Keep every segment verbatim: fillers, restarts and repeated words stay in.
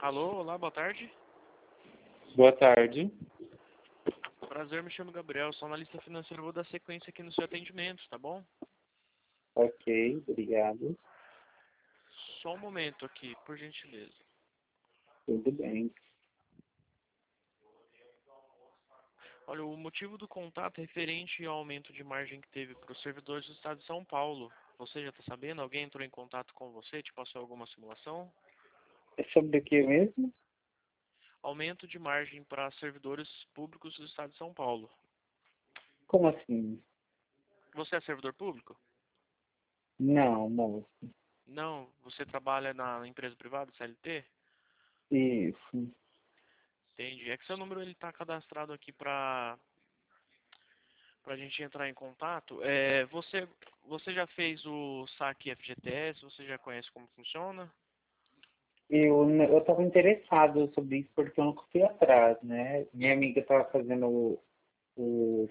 Alô, olá, boa tarde. Boa tarde. Prazer, me chamo Gabriel, sou analista financeiro, vou dar sequência aqui no seu atendimento, tá bom? Ok, obrigado. Só um momento aqui, por gentileza. Tudo bem. Olha, o motivo do contato é referente ao aumento de margem que teve para os servidores do estado de São Paulo. Você já está sabendo? Alguém entrou em contato com você, te passou alguma simulação? É sobre o que mesmo? Aumento de margem para servidores públicos do estado de São Paulo. Como assim? Você é servidor público? Não, moço. Não, você trabalha na empresa privada, C L T? Isso. Entendi. É que seu número ele está cadastrado aqui para para a gente entrar em contato. É, você, você já fez o saque F G T S? Você já conhece como funciona? Eu eu estava interessado sobre isso porque eu nunca fui atrás, né? Minha amiga estava fazendo o, o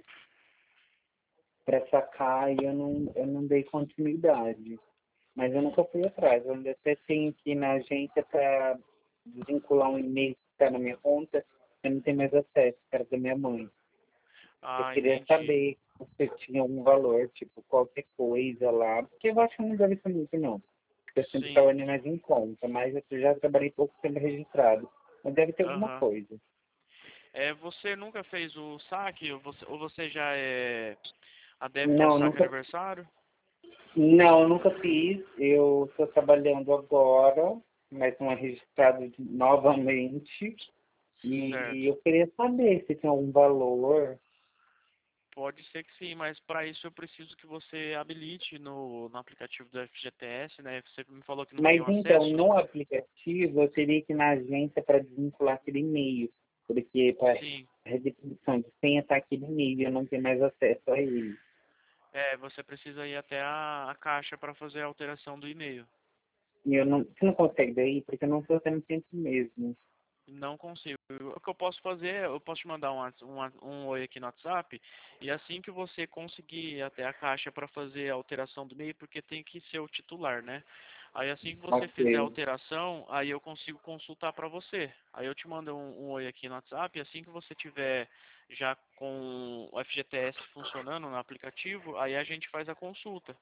para sacar e eu não, eu não dei continuidade. Mas eu nunca fui atrás. Eu ainda até tenho que ir na agência para desvincular um e-mail que está na minha conta. Eu não tenho mais acesso, que era da minha mãe. Eu Ah, queria entendi. saber se tinha algum valor, tipo, qualquer coisa lá. Porque eu acho que não deve ser muito, não. Porque eu sempre Sim. trabalhei mais em conta, mas eu já trabalhei pouco tempo registrado. Mas deve ter alguma Aham. coisa. É, você nunca fez o saque? Ou você, ou você já é adepto ao Não, saque nunca. aniversário? Não, nunca fiz. Eu estou trabalhando agora, mas não é registrado de- novamente. E Certo. eu queria saber se tem algum valor. Pode ser que sim, mas para isso eu preciso que você habilite no, no aplicativo do F G T S, né? Você me falou que não tem Mas o então, acesso? no aplicativo, eu teria que ir na agência para desvincular aquele e-mail, porque para Sim. redefinição de senha está aquele e-mail e eu não tenho mais acesso a ele. É, você precisa ir até a, a caixa para fazer a alteração do e-mail. E eu não, você não consegue daí, porque eu não estou tendo tempo mesmo. Não consigo. O que eu posso fazer, eu posso te mandar um, whats- um, wa- um oi aqui no WhatsApp, e assim que você conseguir ir até a caixa para fazer a alteração do e-mail, porque tem que ser o titular, né? Aí assim que você fizer a Ok. alteração, aí eu consigo consultar para você. Aí eu te mando um, um oi aqui no WhatsApp, e assim que você tiver já com o F G T S funcionando no aplicativo, aí a gente faz a consulta,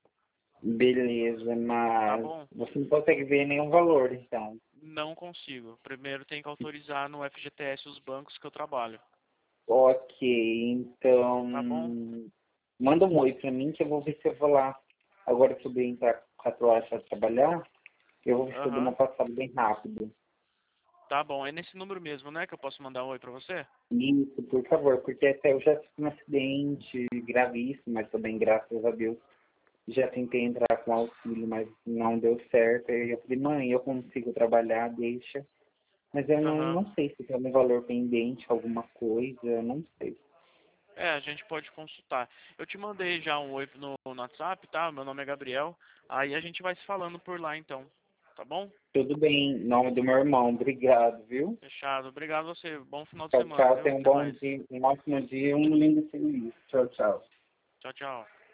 Beleza, tá mas bom? você não consegue ver nenhum valor, então. Não consigo. Primeiro tem que autorizar no F G T S os bancos que eu trabalho, Ok, tá bom? então manda um oi para mim que eu vou ver se eu vou lá. Agora que eu vou entrar quatro horas para trabalhar, eu vou ver se eu dou uma Aham. passada bem rápido. Tá bom, é nesse número mesmo, né, que eu posso mandar um oi pra você? Isso, por favor, porque até eu já tive um acidente gravíssimo, mas também, graças a Deus, já tentei entrar com auxílio, mas não deu certo. Aí eu falei, mãe, eu consigo trabalhar, deixa. Mas eu não, Aham. não sei se tem algum valor pendente, alguma coisa, eu não sei. É, a gente pode consultar. Eu te mandei já um oi no, no WhatsApp, tá? Meu nome é Gabriel. Aí a gente vai se falando por lá então, tá bom? Tudo bem, em nome do meu irmão, obrigado, viu? Fechado. Obrigado a você. Bom final de Tchau, semana, tchau, viu? tenha um Até bom mais. dia, um ótimo dia e um lindo feliz. Tchau, tchau. Tchau, tchau.